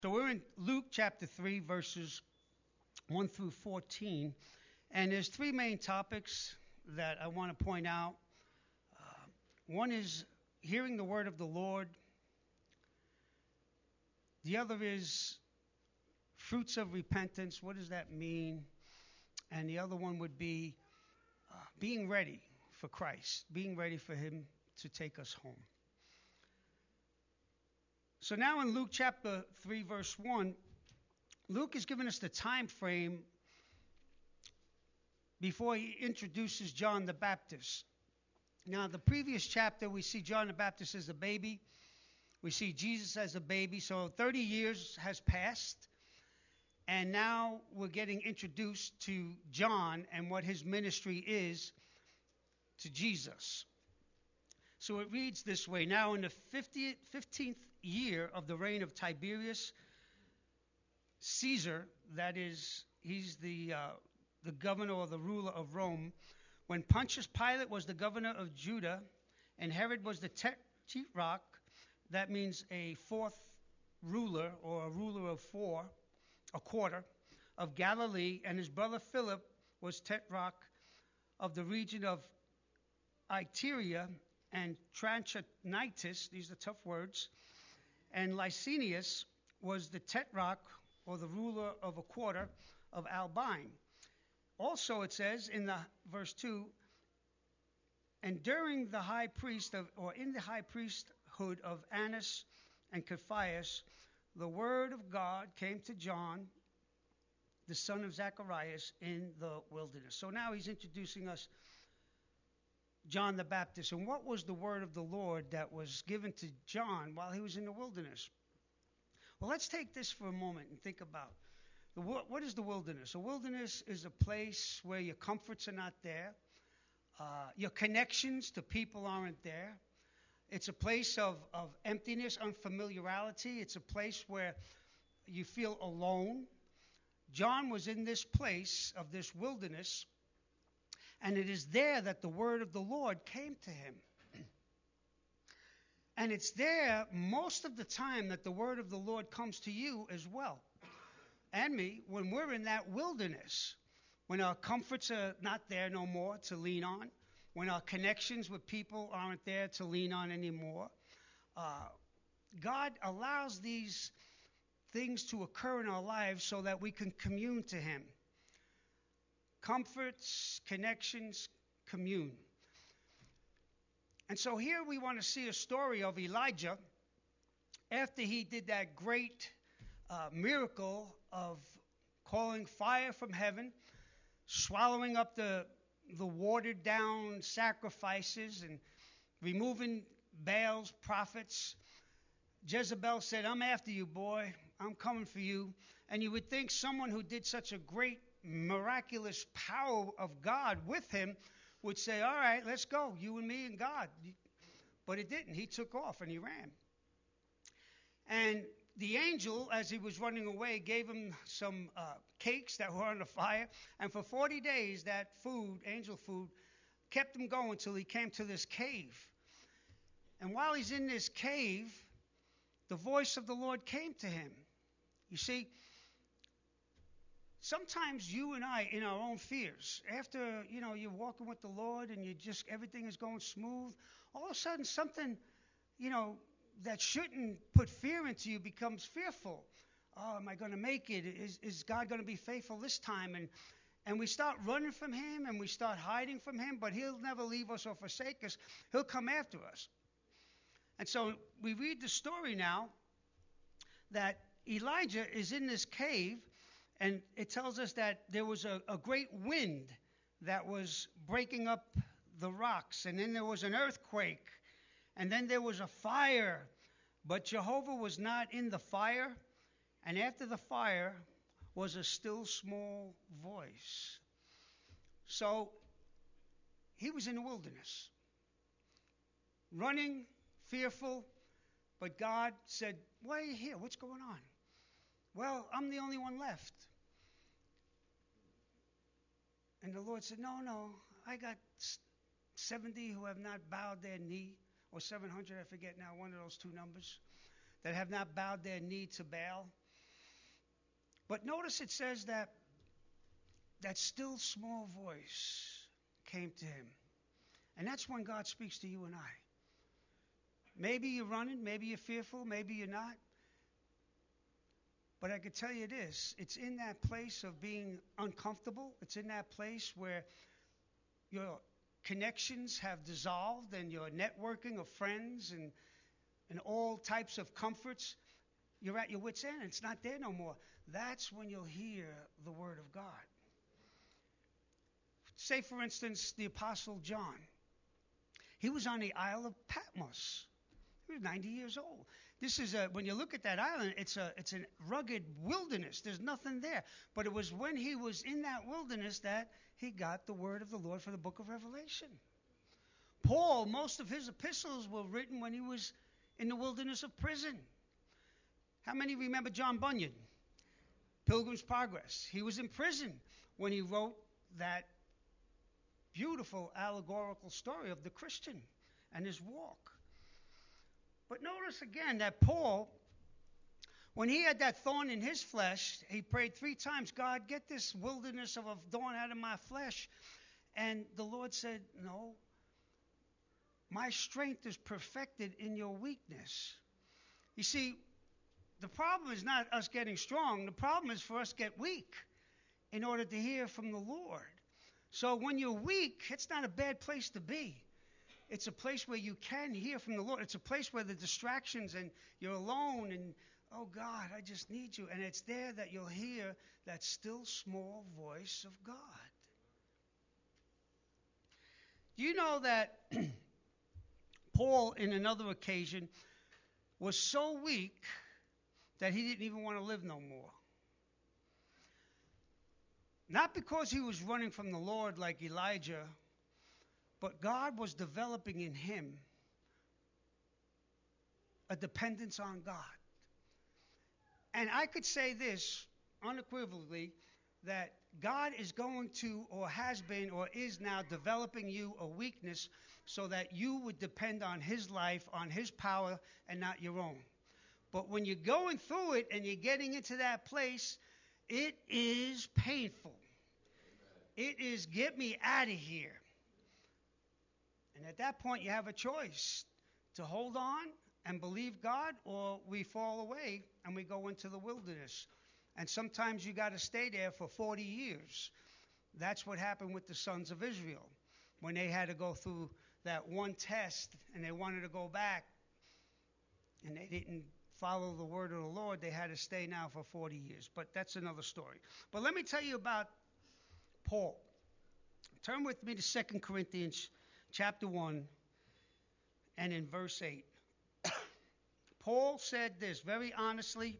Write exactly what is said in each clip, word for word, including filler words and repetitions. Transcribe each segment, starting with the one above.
So we're in Luke chapter three, verses one through fourteen. And there's three main topics that I want to point out. Uh, one is hearing the word of the Lord. The other is fruits of repentance. What does that mean? And the other one would be uh, being ready for Christ, being ready for him to take us home. So now in Luke chapter three, verse one, Luke has given us the time frame before he introduces John the Baptist. Now, the previous chapter, we see John the Baptist as a baby. We see Jesus as a baby. So thirty years has passed. And now we're getting introduced to John and what his ministry is to Jesus. So it reads this way. Now, in the fiftieth, fifteenth year of the reign of Tiberius Caesar, that is, he's the uh, the governor or the ruler of Rome, when Pontius Pilate was the governor of Judah, and Herod was the tetrarch, that means a fourth ruler or a ruler of four, a quarter, of Galilee, and his brother Philip was tetrarch of the region of Iturea and Trachonitis, these are tough words, and Lysanias was the tetrarch or the ruler of a quarter of Albine. Also, it says in the verse two, and during the high priest of, or in the high priesthood of Annas and Caiaphas, the word of God came to John, the son of Zacharias, in the wilderness. So now he's introducing us John the Baptist. And what was the word of the Lord that was given to John while he was in the wilderness? Well, let's take this for a moment and think about the, what is the wilderness? A wilderness is a place where your comforts are not there. Uh, your connections to people aren't there. It's a place of, of emptiness, unfamiliarity. It's a place where you feel alone. John was in this place of this wilderness, and it is there that the word of the Lord came to him. And it's there most of the time that the word of the Lord comes to you as well. And me, when we're in that wilderness, when our comforts are not there no more to lean on, when our connections with people aren't there to lean on anymore, uh, God allows these things to occur in our lives so that we can commune to him. Comforts, connections, commune. And so here we want to see a story of Elijah after he did that great uh, miracle of calling fire from heaven, swallowing up the, the watered down sacrifices and removing Baal's prophets. Jezebel said, I'm after you, boy. I'm coming for you. And you would think someone who did such a great miraculous power of God with him would say, all right, let's go, you and me and God. But it didn't. He took off and he ran. And the angel, as he was running away, gave him some uh, cakes that were on the fire. And for forty days, that food, angel food, kept him going till he came to this cave. And while he's in this cave, the voice of the Lord came to him. You see, sometimes you and I, in our own fears, after, you know, you're walking with the Lord and you just, everything is going smooth, all of a sudden something, you know, that shouldn't put fear into you becomes fearful. Oh, am I going to make it? Is, is God going to be faithful this time? And and we start running from him and we start hiding from him, but he'll never leave us or forsake us. He'll come after us. And so we read the story now that Elijah is in this cave, and it tells us that there was a, a great wind that was breaking up the rocks, and then there was an earthquake, and then there was a fire, but Jehovah was not in the fire, and after the fire was a still small voice. So he was in the wilderness, running, fearful, but God said, why are you here? What's going on? Well, I'm the only one left. And the Lord said, no, no, I got seventy who have not bowed their knee, or seven hundred, I forget now, one of those two numbers, that have not bowed their knee to Baal. But notice it says that that still small voice came to him. And that's when God speaks to you and I. Maybe you're running, maybe you're fearful, maybe you're not. But I can tell you this, it's in that place of being uncomfortable. It's in that place where your connections have dissolved and your networking of friends and, and all types of comforts, you're at your wit's end. It's not there no more. That's when you'll hear the word of God. Say, for instance, the Apostle John. He was on the Isle of Patmos. He was ninety years old. This is a, when you look at that island, it's a, it's a rugged wilderness. There's nothing there. But it was when he was in that wilderness that he got the word of the Lord for the book of Revelation. Paul, most of his epistles were written when he was in the wilderness of prison. How many remember John Bunyan? Pilgrim's Progress. He was in prison when he wrote that beautiful allegorical story of the Christian and his walk. But notice again that Paul, when he had that thorn in his flesh, he prayed three times, God, get this wilderness of a thorn out of my flesh. And the Lord said, no, my strength is perfected in your weakness. You see, the problem is not us getting strong. The problem is for us to get weak in order to hear from the Lord. So when you're weak, it's not a bad place to be. It's a place where you can hear from the Lord. It's a place where the distractions and you're alone and, oh God, I just need you. And it's there that you'll hear that still small voice of God. Do you know that Paul, in another occasion, was so weak that he didn't even want to live no more? Not because he was running from the Lord like Elijah, but God was developing in him a dependence on God. And I could say this unequivocally, that God is going to, or has been, or is now developing you a weakness so that you would depend on his life, on his power, and not your own. But when you're going through it and you're getting into that place, it is painful. It is, get me out of here. And at that point, you have a choice to hold on and believe God, or we fall away and we go into the wilderness. And sometimes you got to stay there for forty years. That's what happened with the sons of Israel when they had to go through that one test and they wanted to go back and they didn't follow the word of the Lord. They had to stay now for forty years. But that's another story. But let me tell you about Paul. Turn with me to Second Corinthians chapter one and in verse eight. Paul said this very honestly,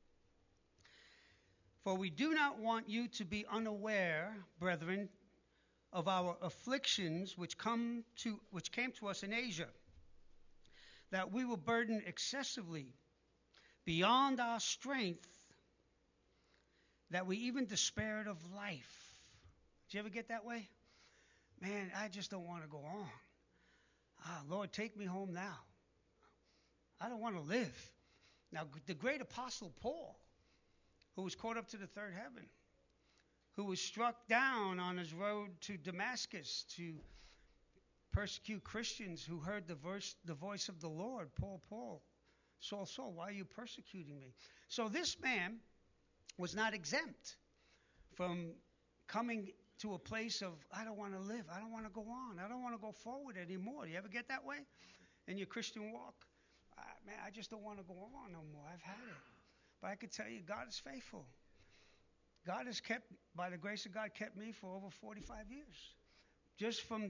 for we do not want you to be unaware, brethren, of our afflictions which come to which came to us in Asia, that we were burdened excessively beyond our strength, that we even despaired of life. Did you ever get that way? Man, I just don't want to go on. Ah, Lord, take me home now. I don't want to live. Now, the great apostle Paul, who was caught up to the third heaven, who was struck down on his road to Damascus to persecute Christians who heard the, verse, the voice of the Lord, Paul, Paul, Saul, Saul, why are you persecuting me? So this man was not exempt from coming to a place of, I don't want to live. I don't want to go on. I don't want to go forward anymore. Do you ever get that way in your Christian walk? Uh, man, I just don't want to go on no more. I've had it. But I can tell you, God is faithful. God has kept, by the grace of God, kept me for over forty-five years. Just from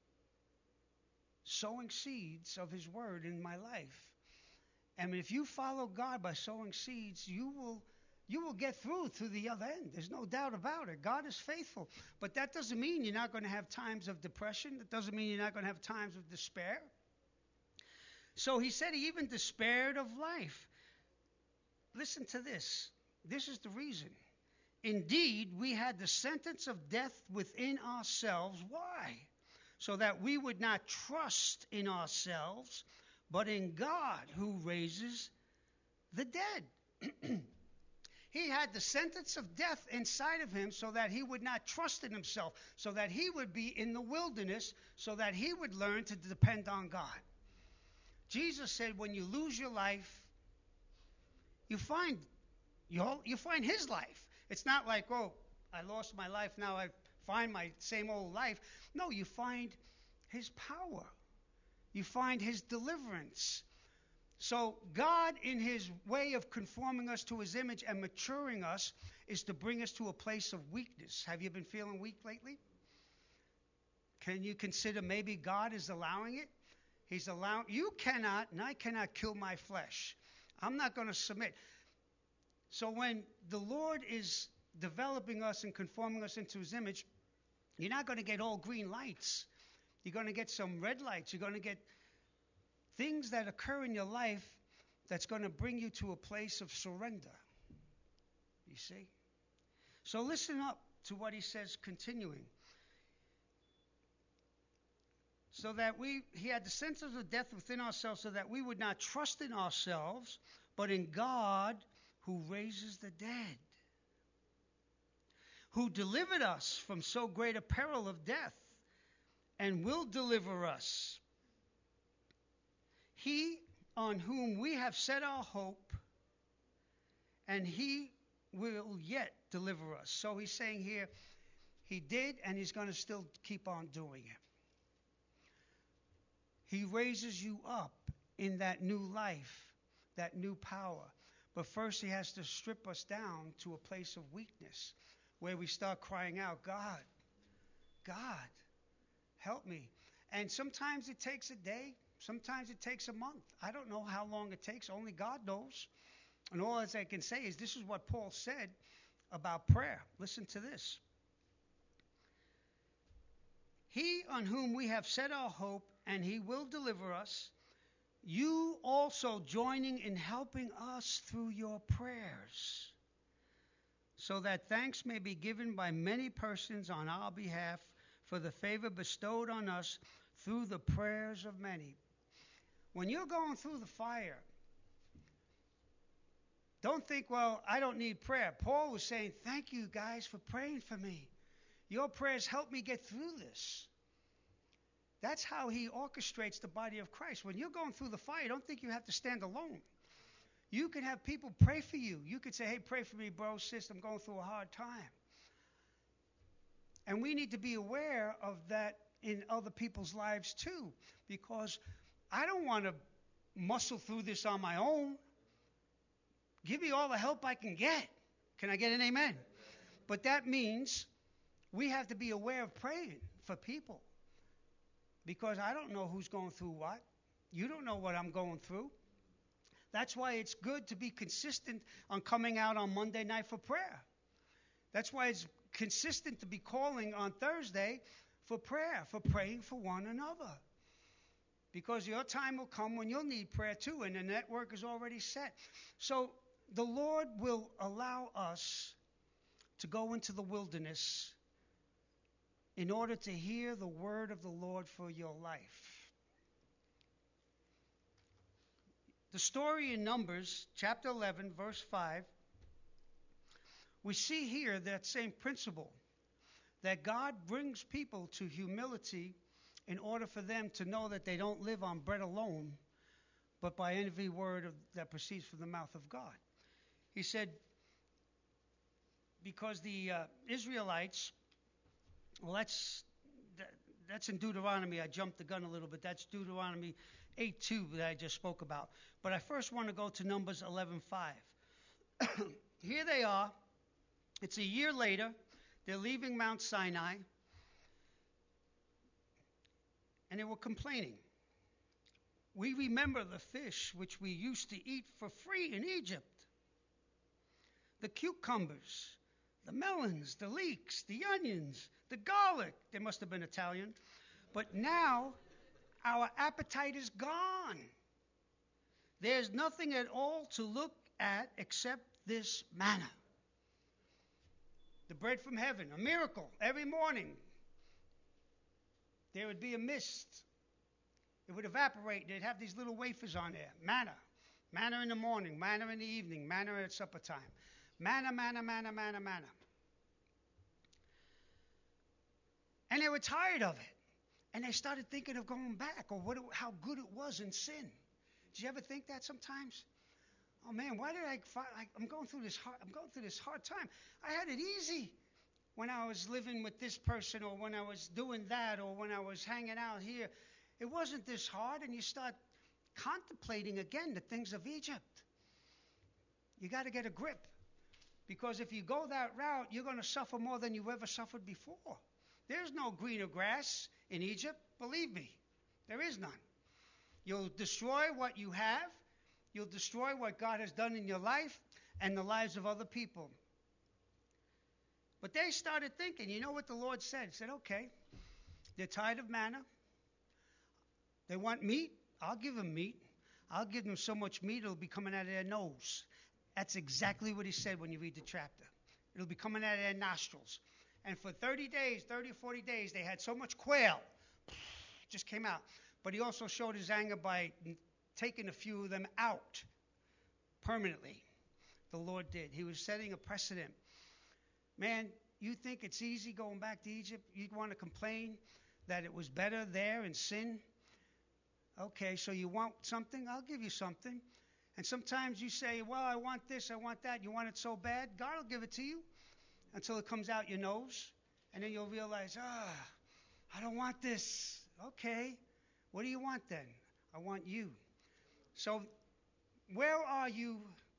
sowing seeds of his word in my life. And if you follow God by sowing seeds, you will you will get through to the other end. There's no doubt about it. God is faithful. But that doesn't mean you're not going to have times of depression. That doesn't mean you're not going to have times of despair. So he said he even despaired of life. Listen to this. This is the reason. Indeed, we had the sentence of death within ourselves. Why? So that we would not trust in ourselves, but in God who raises the dead. He had the sentence of death inside of him so that he would not trust in himself, so that he would be in the wilderness, so that he would learn to depend on God. Jesus said, when you lose your life, you find you you find his life. It's not like, oh, I lost my life, now I find my same old life. No, you find his power. You find his deliverance. So God, in his way of conforming us to his image and maturing us, is to bring us to a place of weakness. Have you been feeling weak lately? Can you consider maybe God is allowing it? He's allowing, you cannot, and I cannot kill my flesh. I'm not going to submit. So when the Lord is developing us and conforming us into his image, you're not going to get all green lights. You're going to get some red lights. You're going to get things that occur in your life that's going to bring you to a place of surrender. You see? So listen up to what he says continuing. So that we, he had the sense of the death within ourselves so that we would not trust in ourselves, but in God who raises the dead, who delivered us from so great a peril of death and will deliver us. He on whom we have set our hope, and he will yet deliver us. So he's saying here, he did, and he's going to still keep on doing it. He raises you up in that new life, that new power. But first he has to strip us down to a place of weakness where we start crying out, God, God, help me. And sometimes it takes a day. Sometimes it takes a month. I don't know how long it takes. Only God knows. And all as I can say is this is what Paul said about prayer. Listen to this. He on whom we have set our hope, and he will deliver us, you also joining in helping us through your prayers, so that thanks may be given by many persons on our behalf for the favor bestowed on us through the prayers of many. When you're going through the fire, don't think, well, I don't need prayer. Paul was saying, thank you guys for praying for me. Your prayers helped me get through this. That's how he orchestrates the body of Christ. When you're going through the fire, don't think you have to stand alone. You can have people pray for you. You could say, hey, pray for me, bro, sis, I'm going through a hard time. And we need to be aware of that in other people's lives too, because I don't want to muscle through this on my own. Give me all the help I can get. Can I get an amen? But that means we have to be aware of praying for people, because I don't know who's going through what. You don't know what I'm going through. That's why it's good to be consistent on coming out on Monday night for prayer. That's why it's consistent to be calling on Thursday for prayer, for praying for one another. Because your time will come when you'll need prayer too, and the network is already set. So the Lord will allow us to go into the wilderness in order to hear the word of the Lord for your life. The story in Numbers, chapter eleven, verse five, we see here that same principle, that God brings people to humility in order for them to know that they don't live on bread alone, but by every word of, that proceeds from the mouth of God. He said, because the uh, Israelites, well, that's, that, that's in Deuteronomy. I jumped the gun a little bit. That's Deuteronomy eight two that I just spoke about. But I first want to go to Numbers eleven five. Here they are. It's a year later. They're leaving Mount Sinai. And they were complaining. We remember the fish which we used to eat for free in Egypt. The cucumbers, the melons, the leeks, the onions, the garlic. They must have been Italian. But now our appetite is gone. There's nothing at all to look at except this manna. The bread from heaven, a miracle every morning. There would be a mist. It would evaporate. They'd have these little wafers on there. Manna. Manna in the morning, manna in the evening, manna at supper time. Manna, manna, manna, manna, manna. And they were tired of it. And they started thinking of going back or what it, how good it was in sin. Did you ever think that sometimes? Oh man, why did I, I I'm going through this hard I'm going through this hard time. I had it easy when I was living with this person or when I was doing that or when I was hanging out here. It wasn't this hard, and you start contemplating again the things of Egypt. You got to get a grip, because if you go that route, you're going to suffer more than you've ever suffered before. There's no greener grass in Egypt, believe me. There is none. You'll destroy what you have. You'll destroy what God has done in your life and the lives of other people. But they started thinking, you know what the Lord said? He said, okay, they're tired of manna. They want meat. I'll give them meat. I'll give them so much meat it'll be coming out of their nose. That's exactly what he said when you read the chapter. It'll be coming out of their nostrils. And for thirty days, thirty or forty days, they had so much quail. Just came out. But he also showed his anger by taking a few of them out permanently. The Lord did. He was setting a precedent. Man, you think it's easy going back to Egypt? You want to complain that it was better there in sin? Okay, so you want something? I'll give you something. And sometimes you say, well, I want this, I want that. You want it so bad? God will give it to you until it comes out your nose. And then you'll realize, ah, I don't want this. Okay, what do you want then? I want you. So where are you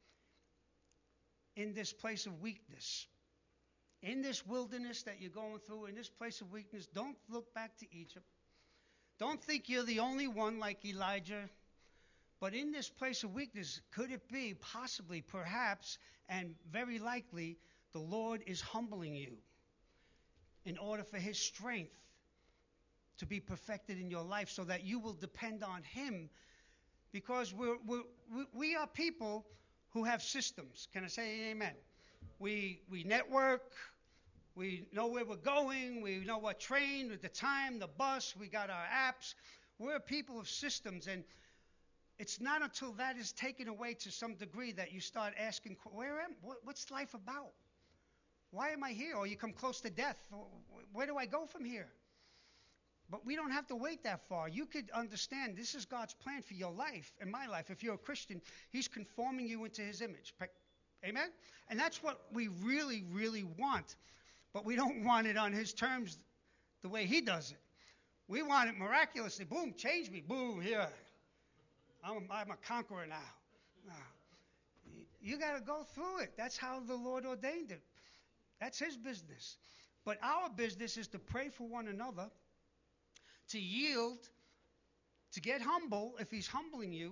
in this place of weakness? In this wilderness that you're going through, in this place of weakness, don't look back to Egypt. Don't think you're the only one like Elijah. But in this place of weakness, could it be, possibly, perhaps, and very likely, the Lord is humbling you in order for his strength to be perfected in your life so that you will depend on him, because we're, we're, we are people who have systems. Can I say amen? We, we network. We know where we're going. We know what train, the time, the bus. We got our apps. We're people of systems, and it's not until that is taken away to some degree that you start asking, where am what, what's life about? Why am I here? Or you come close to death. Where do I go from here? But we don't have to wait that far. You could understand this is God's plan for your life and my life. If you're a Christian, he's conforming you into his image. Amen? And that's what we really, really want. But we don't want it on his terms the way he does it. We want it miraculously. Boom, change me. Boom, here. I'm, I'm a conqueror now. No. You got to go through it. That's how the Lord ordained it. That's his business. But our business is to pray for one another, to yield, to get humble if he's humbling you.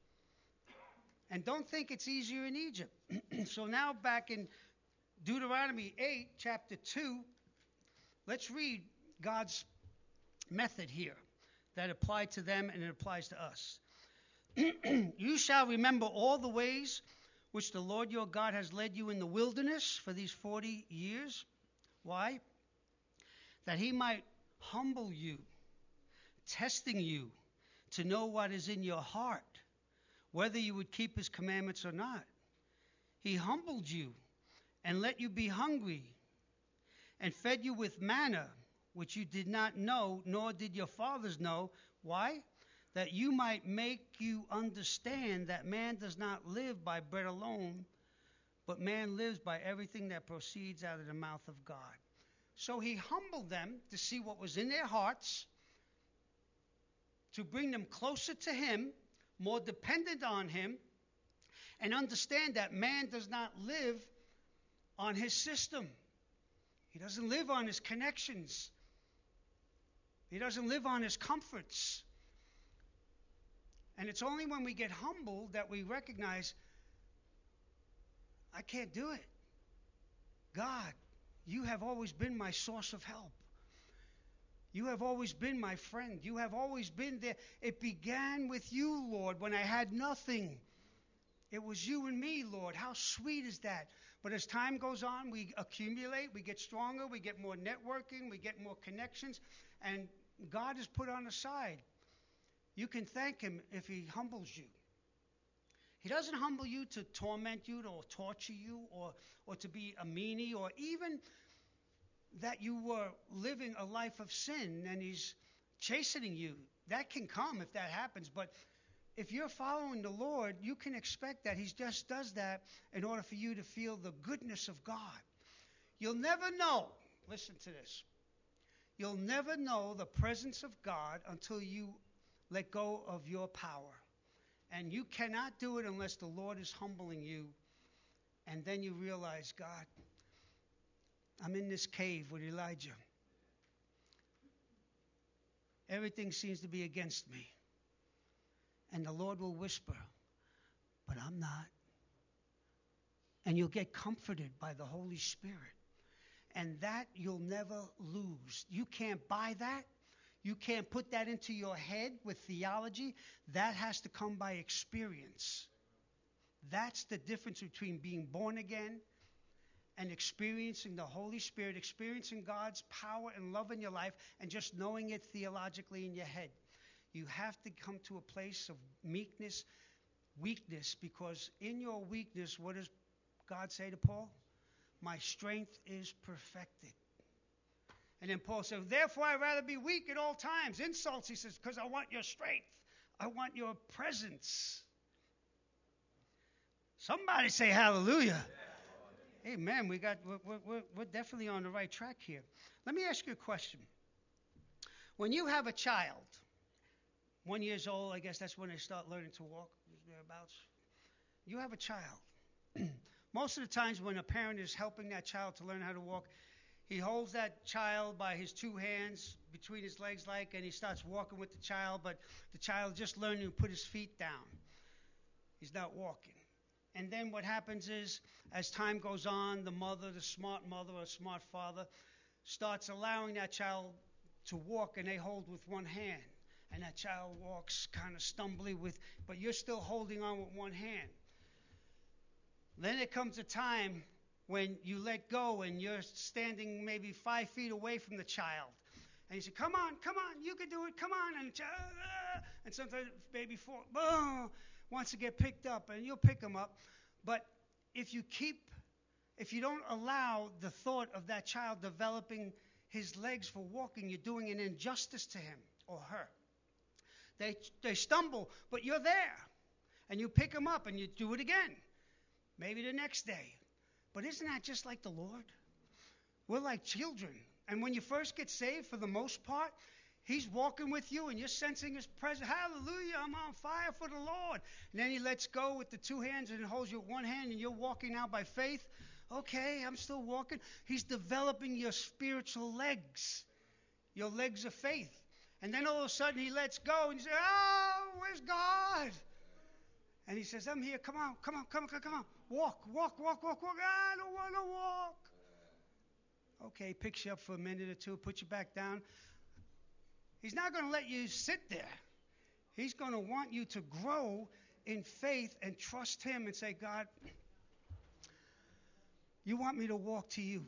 And don't think it's easier in Egypt. So now back in Deuteronomy eight, chapter two, let's read God's method here that applied to them and it applies to us. You shall remember all the ways which the Lord your God has led you in the wilderness for these forty years. Why? That he might humble you, testing you to know what is in your heart, whether you would keep his commandments or not. He humbled you and let you be hungry and fed you with manna, which you did not know, nor did your fathers know. Why? That you might make you understand that man does not live by bread alone, but man lives by everything that proceeds out of the mouth of God. So he humbled them to see what was in their hearts, to bring them closer to him, more dependent on him, and understand that man does not live on his system. He doesn't live on his connections. He doesn't live on his comforts. And it's only when we get humbled that we recognize, I can't do it. God, you have always been my source of help. You have always been my friend. You have always been there. It began with you, Lord, when I had nothing. It was you and me, Lord. How sweet is that? But as time goes on, we accumulate, we get stronger, we get more networking, we get more connections, and God is put on the side. You can thank him if he humbles you. He doesn't humble you to torment you or torture you or, or to be a meanie or even that you were living a life of sin and he's chastening you. That can come if that happens. But if you're following the Lord, you can expect that he just does that in order for you to feel the goodness of God. You'll never know, listen to this, you'll never know the presence of God until you let go of your power. And you cannot do it unless the Lord is humbling you. And then you realize, God, I'm in this cave with Elijah. Everything seems to be against me. And the Lord will whisper, but I'm not. And you'll get comforted by the Holy Spirit. And that you'll never lose. You can't buy that. You can't put that into your head with theology. That has to come by experience. That's the difference between being born again and experiencing the Holy Spirit, experiencing God's power and love in your life, and just knowing it theologically in your head. You have to come to a place of meekness, weakness, because in your weakness, what does God say to Paul? My strength is perfected. And then Paul said, therefore I'd rather be weak at all times. Insults, he says, because I want your strength. I want your presence. Somebody say hallelujah. Yeah. Amen. We got, we're, we're, we're definitely on the right track here. Let me ask you a question. When you have a child, one years old, I guess that's when they start learning to walk, thereabouts. You have a child. Most of the times when a parent is helping that child to learn how to walk, he holds that child by his two hands between his legs like, and he starts walking with the child, but the child is just learning to put his feet down. He's not walking. And then what happens is, as time goes on, the mother, the smart mother or smart father, starts allowing that child to walk, and they hold with one hand. And that child walks kind of stumbly with, but you're still holding on with one hand. Then it comes a time when you let go and you're standing maybe five feet away from the child. And you say, come on, come on, you can do it, come on. And, uh, and sometimes baby four, boom, wants to get picked up, and you'll pick him up. But if you keep, if you don't allow the thought of that child developing his legs for walking, you're doing an injustice to him or her. They, they stumble, but you're there. And you pick them up and you do it again. Maybe the next day. But isn't that just like the Lord? We're like children. And when you first get saved, for the most part, he's walking with you and you're sensing his presence. Hallelujah, I'm on fire for the Lord. And then he lets go with the two hands and holds you with one hand and you're walking now by faith. Okay, I'm still walking. He's developing your spiritual legs, your legs of faith. And then all of a sudden he lets go and you say, oh, where's God? And he says, I'm here. Come on, come on, come on, come on. Walk, walk, walk, walk, walk. I don't want to walk. Okay, picks you up for a minute or two, puts you back down. He's not going to let you sit there. He's going to want you to grow in faith and trust him and say, God, you want me to walk to you.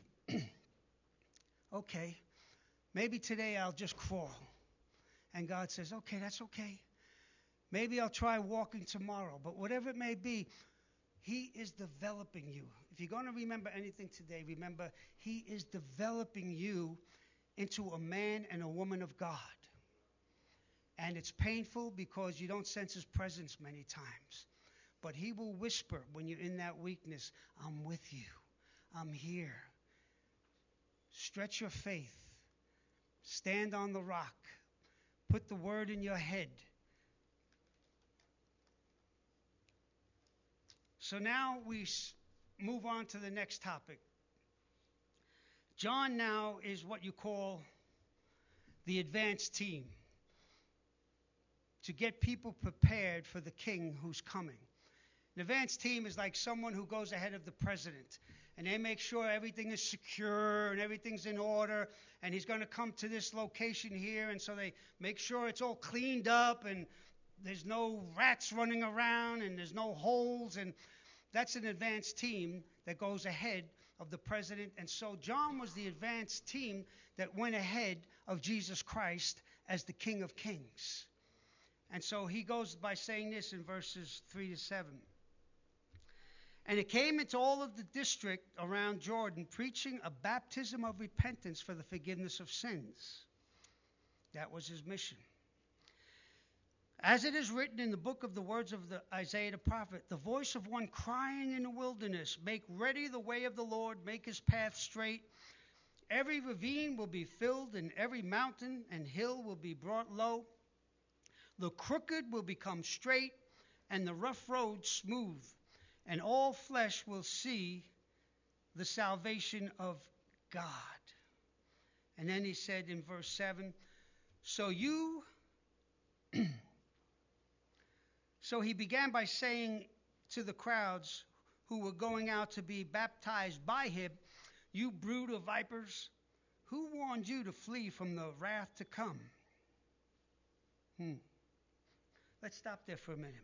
Okay, maybe today I'll just crawl. And God says, okay, that's okay. Maybe I'll try walking tomorrow. But whatever it may be, he is developing you. If you're going to remember anything today, remember he is developing you into a man and a woman of God. And it's painful because you don't sense his presence many times. But he will whisper when you're in that weakness, I'm with you. I'm here. Stretch your faith. Stand on the rock. Put the word in your head. So now we move on to the next topic. John now is what you call the advance team to get people prepared for the king who's coming. An advance team is like someone who goes ahead of the president, and they make sure everything is secure and everything's in order, and he's going to come to this location here, and so they make sure it's all cleaned up and there's no rats running around and there's no holes, and that's an advance team that goes ahead of the president. And so John was the advance team that went ahead of Jesus Christ as the King of Kings. And so he goes by saying this in verses three to seven. And it came into all of the district around Jordan, preaching a baptism of repentance for the forgiveness of sins. That was his mission. As it is written in the book of the words of the Isaiah the prophet, the voice of one crying in the wilderness, make ready the way of the Lord, make his path straight. Every ravine will be filled, and every mountain and hill will be brought low. The crooked will become straight, and the rough road smooth, and all flesh will see the salvation of God. And then he said in verse seven, so you, so he began by saying to the crowds who were going out to be baptized by him, you brood of vipers, who warned you to flee from the wrath to come? Hmm. Let's stop there for a minute.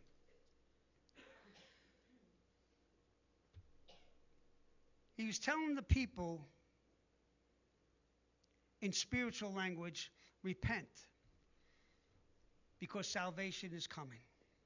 He was telling the people in spiritual language, repent, because salvation is coming.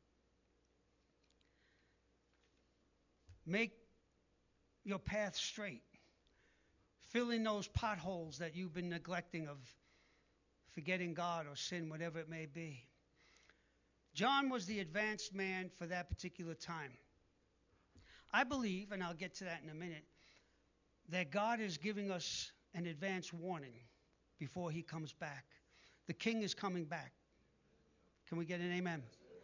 Make your path straight. Fill in those potholes that you've been neglecting of forgetting God or sin, whatever it may be. John was the advanced man for that particular time. I believe, and I'll get to that in a minute, that God is giving us an advance warning before he comes back. The king is coming back. Can we get an amen?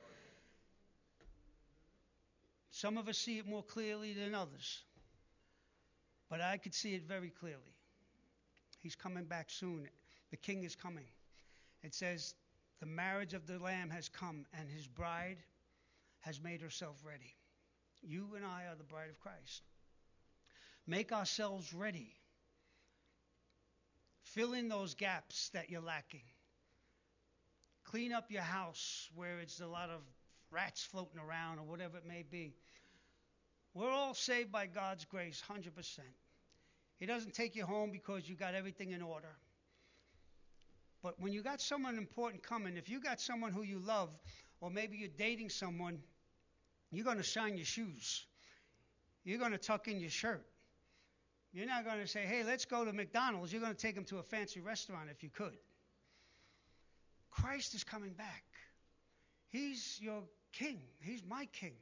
Some of us see it more clearly than others, but I could see it very clearly. He's coming back soon. The king is coming. It says, the marriage of the Lamb has come, and his bride has made herself ready. You and I are the bride of Christ. Make ourselves ready. Fill in those gaps that you're lacking. Clean up your house where it's a lot of rats floating around or whatever it may be. We're all saved by God's grace, one hundred percent. He doesn't take you home because you got everything in order. But when you got someone important coming, if you got someone who you love, or maybe you're dating someone, you're going to shine your shoes. You're going to tuck in your shirt. You're not going to say, hey, let's go to McDonald's. You're going to take them to a fancy restaurant if you could. Christ is coming back. He's your king. He's my king.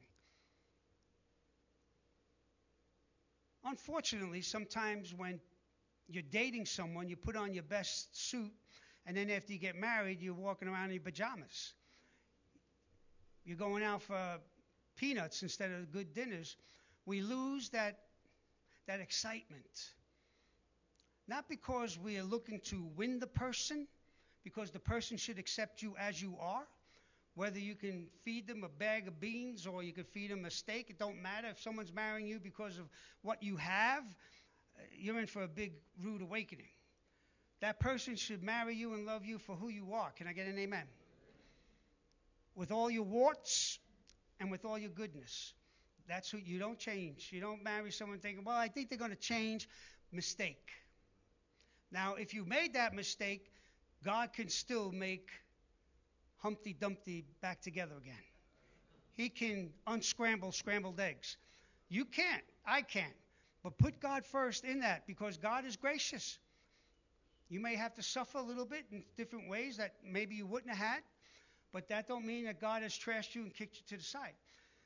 Unfortunately, sometimes when you're dating someone, you put on your best suit, and then after you get married, you're walking around in your pajamas. You're going out for peanuts instead of good dinners. We lose that that excitement. Not because we are looking to win the person, because the person should accept you as you are. Whether you can feed them a bag of beans or you can feed them a steak, it don't matter. If someone's marrying you because of what you have, you're in for a big rude awakening. That person should marry you and love you for who you are. Can I get an amen? With all your warts and with all your goodness. That's who you don't change. You don't marry someone thinking, well, I think they're going to change. Mistake. Now, if you made that mistake, God can still make Humpty Dumpty back together again. He can unscramble scrambled eggs. You can't. I can't. But put God first in that, because God is gracious. You may have to suffer a little bit in different ways that maybe you wouldn't have had, but that don't mean that God has trashed you and kicked you to the side.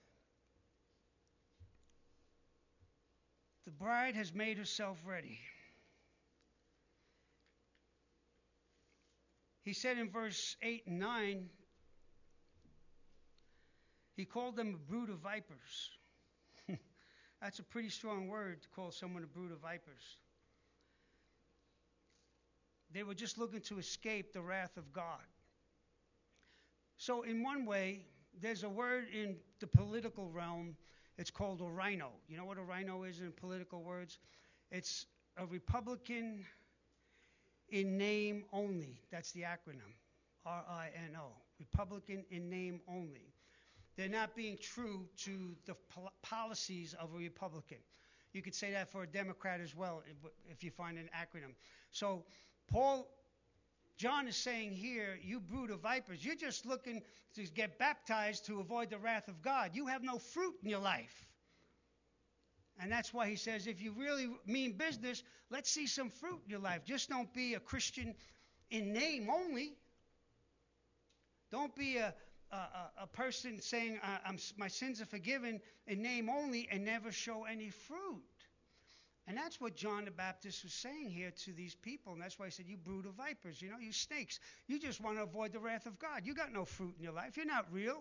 The bride has made herself ready. He said in verse eight and nine, he called them a brood of vipers. That's a pretty strong word to call someone a brood of vipers. They were just looking to escape the wrath of God. So in one way, there's a word in the political realm. It's called a rhino. You know what a rhino is in political words? It's a Republican in name only. That's the acronym, R I N O. Republican in name only. They're not being true to the pol- policies of a Republican. You could say that for a Democrat as well if, if you find an acronym. So Paul, John is saying here, you brood of vipers, you're just looking to get baptized to avoid the wrath of God. You have no fruit in your life. And that's why he says, if you really mean business, let's see some fruit in your life. Just don't be a Christian in name only. Don't be a, a, a person saying, I'm, my sins are forgiven in name only and never show any fruit. And that's what John the Baptist was saying here to these people. And that's why he said, you brood of vipers, you know, you snakes. You just want to avoid the wrath of God. You got no fruit in your life. You're not real.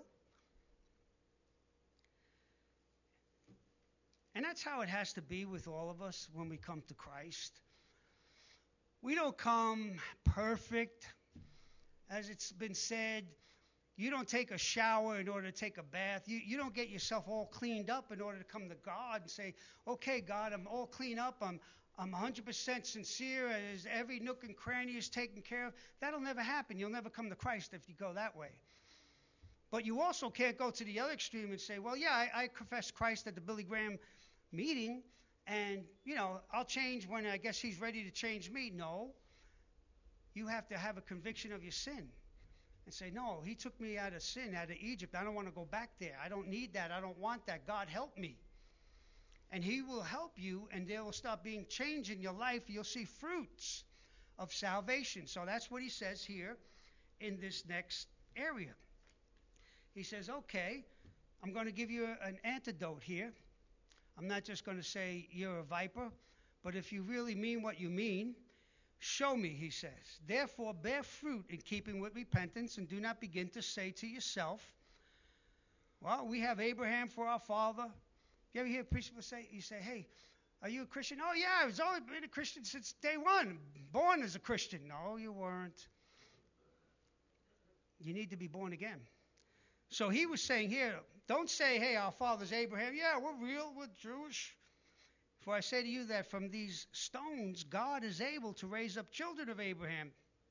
And that's how it has to be with all of us when we come to Christ. We don't come perfect. As it's been said, you don't take a shower in order to take a bath. You, you don't get yourself all cleaned up in order to come to God and say, okay, God, I'm all cleaned up. I'm, I'm one hundred percent sincere. As every nook and cranny is taken care of. That'll never happen. You'll never come to Christ if you go that way. But you also can't go to the other extreme and say, well, yeah, I, I confess Christ at the Billy Graham meeting, and, you know, I'll change when I guess he's ready to change me. No. You have to have a conviction of your sin and say, no, he took me out of sin, out of Egypt. I don't want to go back there. I don't need that. I don't want that. God, help me. And he will help you, and there will start being change in your life. You'll see fruits of salvation. So that's what he says here in this next area. He says, okay, I'm going to give you an antidote here. I'm not just going to say you're a viper, but if you really mean what you mean, show me, he says. Therefore, bear fruit in keeping with repentance, and do not begin to say to yourself, well, we have Abraham for our father. You ever hear people say, you say, hey, are you a Christian? Oh, yeah, I've always been a Christian since day one. Born as a Christian. No, you weren't. You need to be born again. So he was saying here, don't say, hey, our father's Abraham. Yeah, we're real, we're Jewish. For I say to you that from these stones, God is able to raise up children of Abraham.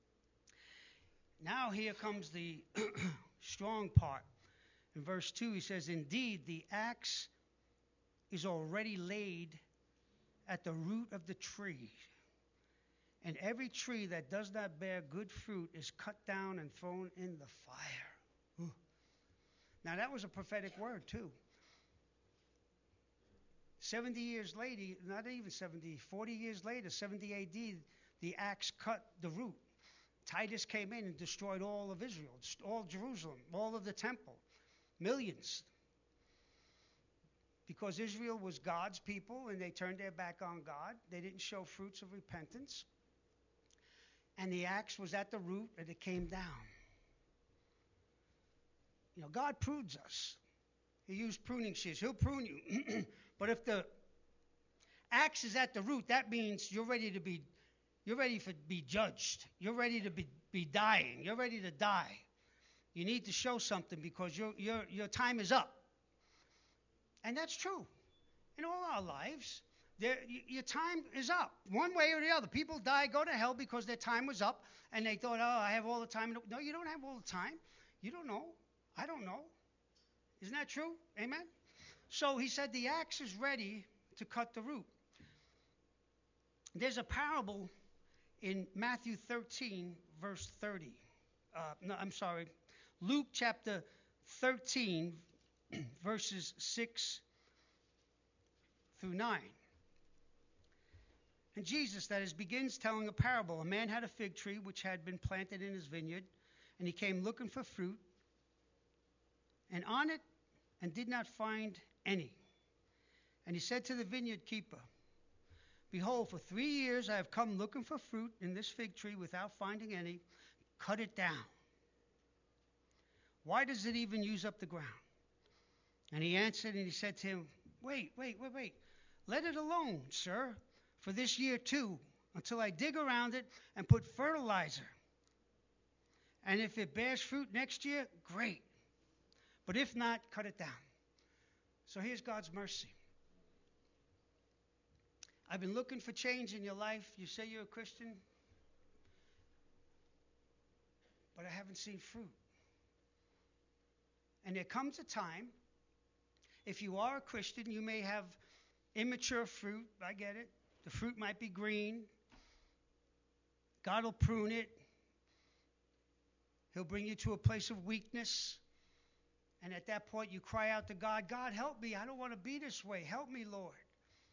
Now here comes the strong part. In verse two, he says, indeed, the axe is already laid at the root of the tree. And every tree that does not bear good fruit is cut down and thrown in the fire. Ooh. Now that was a prophetic word too. seventy years later, not even seventy, forty years later, seventy A D, the axe cut the root. Titus came in and destroyed all of Israel, all Jerusalem, all of the temple, millions. Because Israel was God's people and they turned their back on God. They didn't show fruits of repentance. And the axe was at the root and it came down. You know, God prunes us. He used pruning shears. He'll prune you. But if the axe is at the root, that means you're ready to be, you're ready to be judged. You're ready to be, be dying. You're ready to die. You need to show something because your your your time is up. And that's true. In all our lives, there, your time is up. One way or the other. People die, go to hell because their time was up, and they thought, oh, I have all the time. No, you don't have all the time. You don't know. I don't know. Isn't that true? Amen? So he said the axe is ready to cut the root. There's a parable in Matthew thirteen, verse thirty. Uh, no, I'm sorry. Luke chapter thirteen, verses six through nine. And Jesus, that is, begins telling a parable. A man had a fig tree which had been planted in his vineyard, and he came looking for fruit, and on it, and did not find any. And he said to the vineyard keeper, behold, for three years I have come looking for fruit in this fig tree without finding any. Cut it down. Why does it even use up the ground? And he answered and he said to him, wait, wait, wait, wait. Let it alone, sir, for this year too, until I dig around it and put fertilizer. And if it bears fruit next year, great. But if not, cut it down. So here's God's mercy. I've been looking for change in your life. You say you're a Christian, but I haven't seen fruit. And there comes a time, if you are a Christian, you may have immature fruit. I get it. The fruit might be green. God will prune it. He'll bring you to a place of weakness. And at that point, you cry out to God, God, help me. I don't want to be this way. Help me, Lord.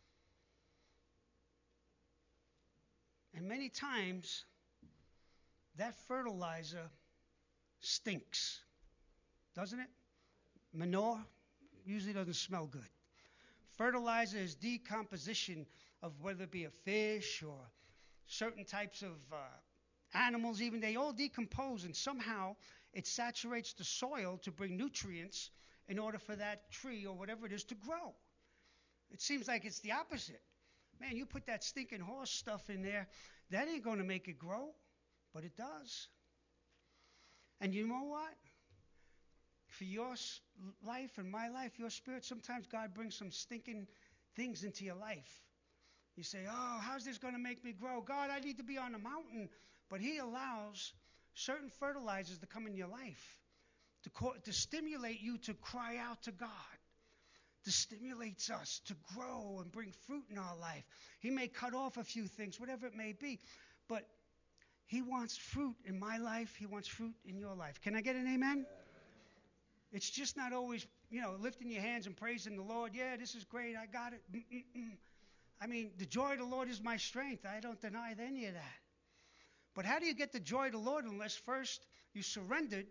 And many times, that fertilizer stinks, doesn't it? Manure usually doesn't smell good. Fertilizer is decomposition of whether it be a fish or certain types of uh, animals even. They all decompose, and somehow it saturates the soil to bring nutrients in order for that tree or whatever it is to grow. It seems like it's the opposite. Man, you put that stinking horse stuff in there, that ain't going to make it grow, but it does. And you know what? For your life and my life, your spirit, sometimes God brings some stinking things into your life. You say, oh, how's this going to make me grow? God, I need to be on a mountain. But he allows certain fertilizers to come in your life to, co- to stimulate you to cry out to God. This stimulates us to grow and bring fruit in our life. He may cut off a few things, whatever it may be, but he wants fruit in my life. He wants fruit in your life. Can I get an amen? It's just not always, you know, lifting your hands and praising the Lord. Yeah, this is great. I got it. Mm-mm-mm. I mean, the joy of the Lord is my strength. I don't deny any of that. But how do you get the joy of the Lord unless first you surrendered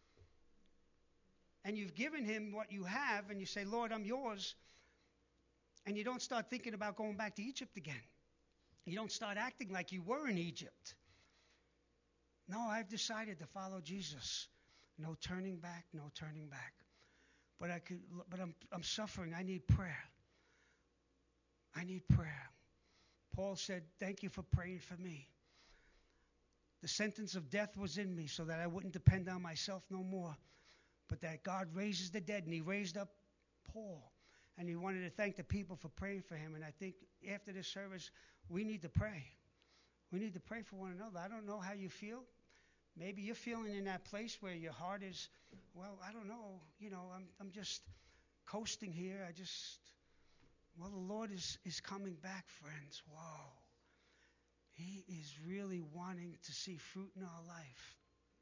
and you've given him what you have and you say, Lord, I'm yours, and you don't start thinking about going back to Egypt again. You don't start acting like you were in Egypt. No, I've decided to follow Jesus. No turning back, no turning back. But I could, but I'm I'm suffering. I need prayer. I need prayer. Paul said, thank you for praying for me. The sentence of death was in me so that I wouldn't depend on myself no more, but that God raises the dead, and he raised up Paul, and he wanted to thank the people for praying for him. And I think after this service, we need to pray. We need to pray for one another. I don't know how you feel. Maybe you're feeling in that place where your heart is, well, I don't know, you know, I'm I'm just coasting here. I just, well, the Lord is, is coming back, friends. Whoa. He is really wanting to see fruit in our life.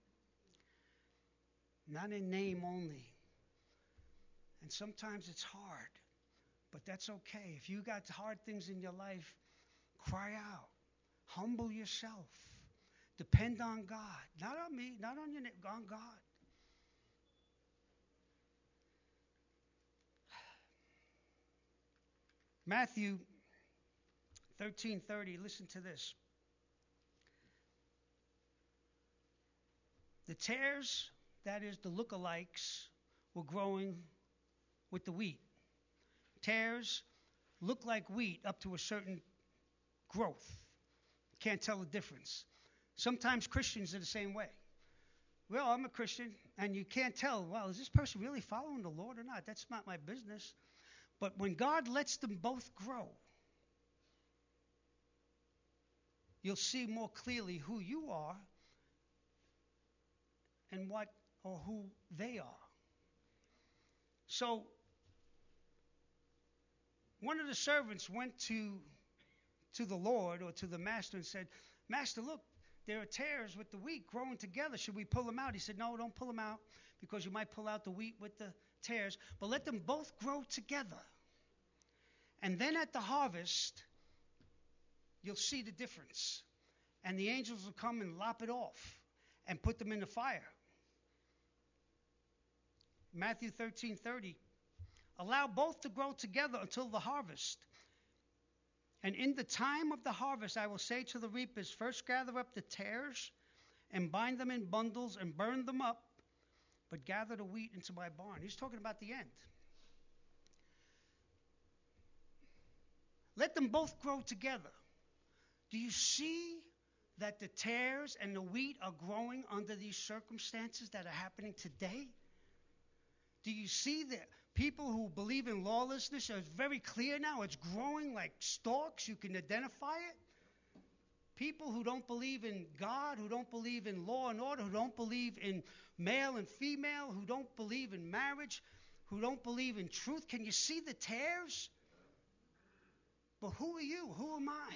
Not in name only. And sometimes it's hard, but that's okay. If you got hard things in your life, cry out. Humble yourself. Depend on God. Not on me, not on your name, on God. Matthew thirteen thirty, listen to this. The tares, that is the lookalikes, were growing with the wheat. Tares look like wheat up to a certain growth. Can't tell the difference. Sometimes Christians are the same way. Well, I'm a Christian, and you can't tell, well, is this person really following the Lord or not? That's not my business. But when God lets them both grow, you'll see more clearly who you are and what or who they are. So, one of the servants went to, to the Lord or to the master and said, Master, look, there are tares with the wheat growing together. Should we pull them out? He said, no, don't pull them out, because you might pull out the wheat with the tares, but let them both grow together. And then at the harvest, you'll see the difference. And the angels will come and lop it off and put them in the fire. Matthew thirteen thirty. Allow both to grow together until the harvest. And in the time of the harvest, I will say to the reapers, first gather up the tares and bind them in bundles and burn them up, but gather the wheat into my barn. He's talking about the end. Let them both grow together. Do you see that the tares and the wheat are growing under these circumstances that are happening today? Do you see that people who believe in lawlessness are very clear now? It's growing like stalks. You can identify it. People who don't believe in God, who don't believe in law and order, who don't believe in male and female, who don't believe in marriage, who don't believe in truth. Can you see the tares? But who are you? Who am I?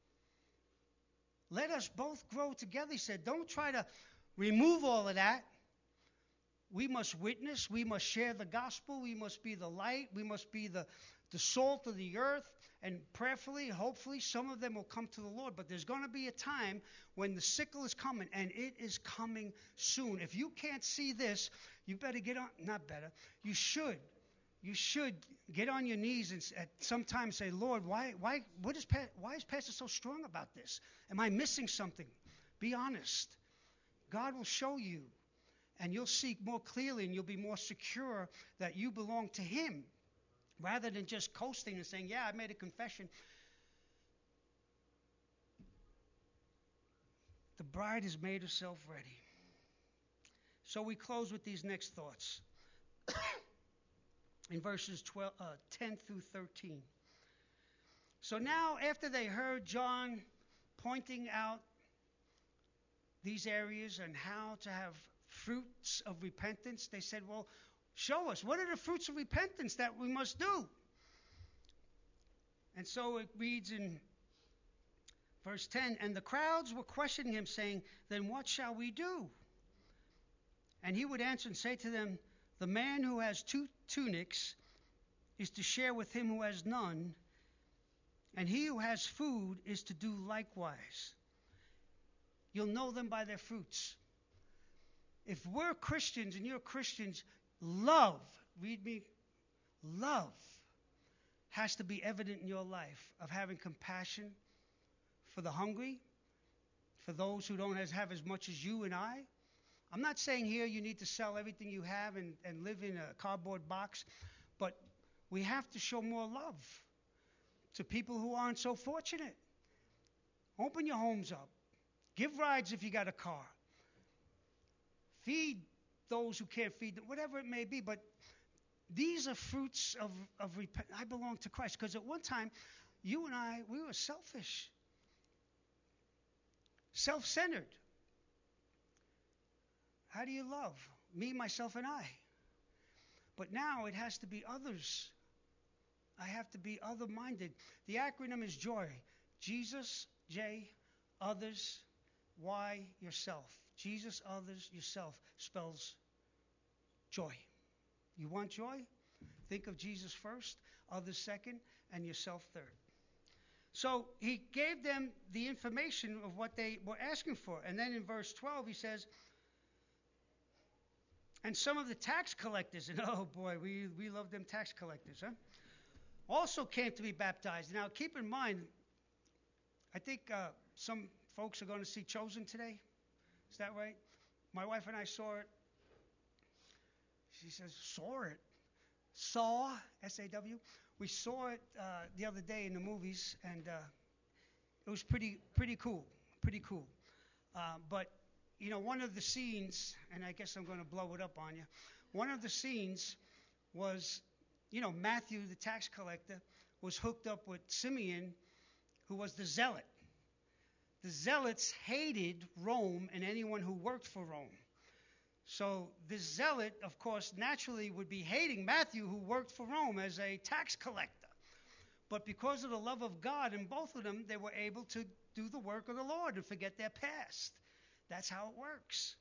Let us both grow together. He said, don't try to remove all of that. We must witness. We must share the gospel. We must be the light. We must be the, the salt of the earth, and prayerfully, hopefully, some of them will come to the Lord. But there's going to be a time when the sickle is coming, and it is coming soon. If you can't see this, you better get on, not better, you should. You should get on your knees and at some time say, Lord, why, why, what is, why is Pastor so strong about this? Am I missing something? Be honest. God will show you, and you'll see more clearly, and you'll be more secure that you belong to Him. Rather than just coasting and saying, yeah, I made a confession. The bride has made herself ready. So we close with these next thoughts. In verses twelve, uh, ten through thirteen. So now, after they heard John pointing out these areas and how to have fruits of repentance, they said, well, show us, what are the fruits of repentance that we must do? And so it reads in verse ten, and the crowds were questioning him, saying, then what shall we do? And he would answer and say to them, the man who has two tunics is to share with him who has none, and he who has food is to do likewise. You'll know them by their fruits. If we're Christians and you're Christians, love, read me, love has to be evident in your life of having compassion for the hungry, for those who don't have as much as you and I. I'm not saying here you need to sell everything you have and, and live in a cardboard box, but we have to show more love to people who aren't so fortunate. Open your homes up. Give rides if you got a car. Feed those who can't feed them, whatever it may be. But these are fruits of, of repentance. I belong to Christ. Because at one time, you and I, we were selfish. Self-centered. How do you love? Me, myself, and I. But now it has to be others. I have to be other-minded. The acronym is JOY. Jesus, J, others, Y, yourself. Jesus, others, yourself spells joy. You want joy? Think of Jesus first, others second, and yourself third. So he gave them the information of what they were asking for. And then in verse twelve he says, and some of the tax collectors, and oh boy, we, we love them tax collectors, huh? Also came to be baptized. Now keep in mind, I think uh, some folks are going to see Chosen today. Is that right? My wife and I saw it. She says, saw it. Saw, S A W. We saw it uh, the other day in the movies, and uh, it was pretty pretty cool. Pretty cool. Uh, but, you know, one of the scenes, and I guess I'm going to blow it up on you, one of the scenes was, you know, Matthew, the tax collector, was hooked up with Simeon, who was the zealot. The zealots hated Rome and anyone who worked for Rome. So this zealot, of course, naturally would be hating Matthew, who worked for Rome as a tax collector. But because of the love of God in both of them, they were able to do the work of the Lord and forget their past. That's how it works.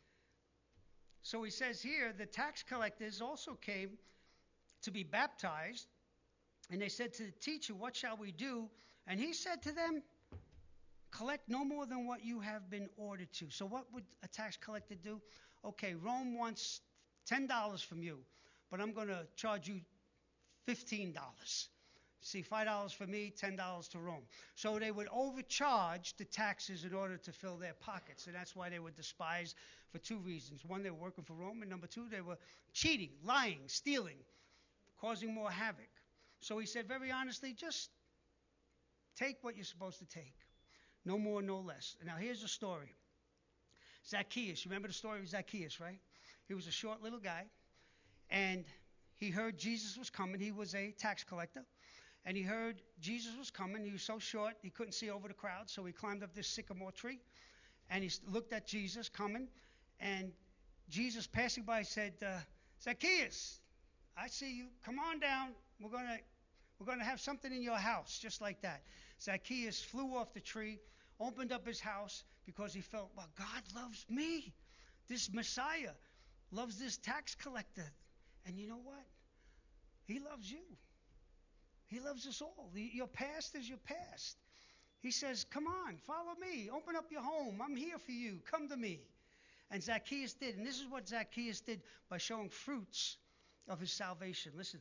So he says here, the tax collectors also came to be baptized. And they said to the teacher, what shall we do? And he said to them, collect no more than what you have been ordered to. So what would a tax collector do? Okay, Rome wants ten dollars from you, but I'm going to charge you fifteen dollars. See, five dollars for me, ten dollars to Rome. So they would overcharge the taxes in order to fill their pockets. And that's why they were despised for two reasons. One, they were working for Rome, and number two, they were cheating, lying, stealing, causing more havoc. So he said very honestly, just take what you're supposed to take. No more, no less. Now, here's the story. Zacchaeus, you remember the story of Zacchaeus, right? He was a short little guy, and he heard Jesus was coming. He was a tax collector, and he heard Jesus was coming. He was so short, he couldn't see over the crowd, so he climbed up this sycamore tree, and he looked at Jesus coming, and Jesus passing by said, uh, Zacchaeus, I see you. Come on down. We're going to we're going to have something in your house, just like that. Zacchaeus flew off the tree, opened up his house because he felt, well, God loves me. This Messiah loves this tax collector. And you know what? He loves you. He loves us all. The- Your past is your past. He says, come on, follow me. Open up your home. I'm here for you. Come to me. And Zacchaeus did. And this is what Zacchaeus did by showing fruits of his salvation. Listen.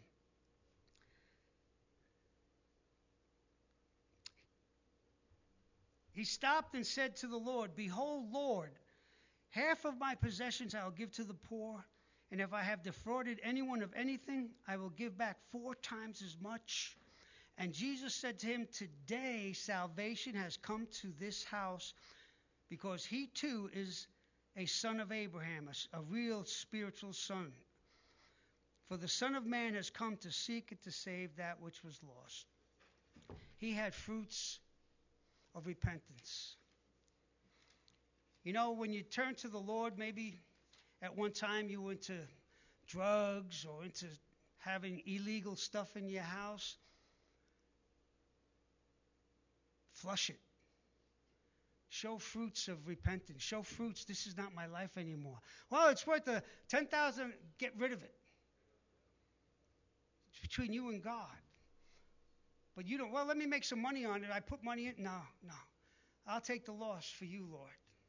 He stopped and said to the Lord, behold, Lord, half of my possessions I will give to the poor, and if I have defrauded anyone of anything, I will give back four times as much. And Jesus said to him, today salvation has come to this house, because he too is a son of Abraham, a, a real spiritual son. For the Son of Man has come to seek and to save that which was lost. He had fruits of repentance. You know, when you turn to the Lord, maybe at one time you were into drugs or into having illegal stuff in your house. Flush it. Show fruits of repentance. Show fruits, this is not my life anymore. Well, it's worth the ten thousand dollars, get rid of it. It's between you and God. But you don't, well, let me make some money on it. I put money in. No, no. I'll take the loss for you, Lord.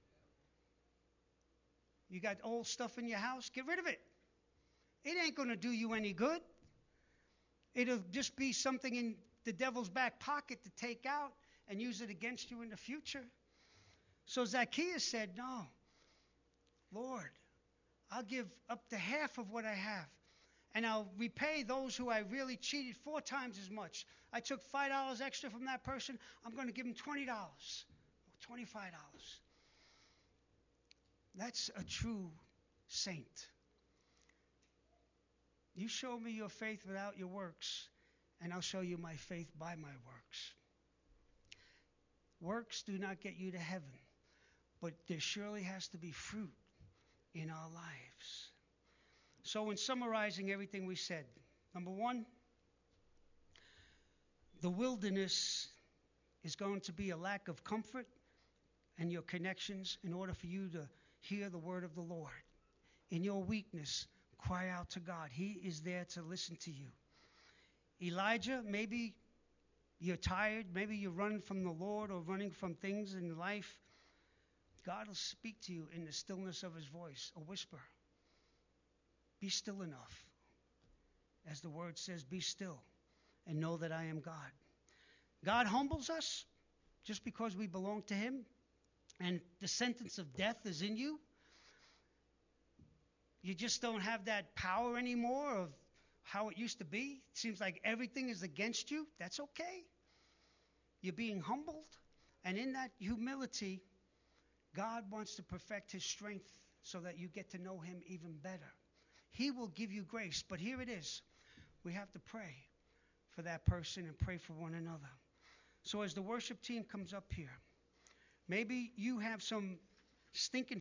You got old stuff in your house? Get rid of it. It ain't going to do you any good. It'll just be something in the devil's back pocket to take out and use it against you in the future. So Zacchaeus said, no, Lord, I'll give up to half of what I have. And I'll repay those who I really cheated four times as much. I took five dollars extra from that person. I'm going to give him twenty dollars or twenty-five dollars. That's a true saint. You show me your faith without your works, and I'll show you my faith by my works. Works do not get you to heaven, but there surely has to be fruit in our lives. So in summarizing everything we said, number one, the wilderness is going to be a lack of comfort and your connections in order for you to hear the word of the Lord. In your weakness, cry out to God. He is there to listen to you. Elijah, maybe you're tired, maybe you're running from the Lord or running from things in life. God will speak to you in the stillness of his voice, a whisper. Be still enough. As the word says, be still and know that I am God. God humbles us just because we belong to him, and the sentence of death is in you. You just don't have that power anymore of how it used to be. It seems like everything is against you. That's okay. You're being humbled, and in that humility, God wants to perfect his strength so that you get to know him even better. He will give you grace, but here it is. We have to pray for that person and pray for one another. So as the worship team comes up here, maybe you have some stinking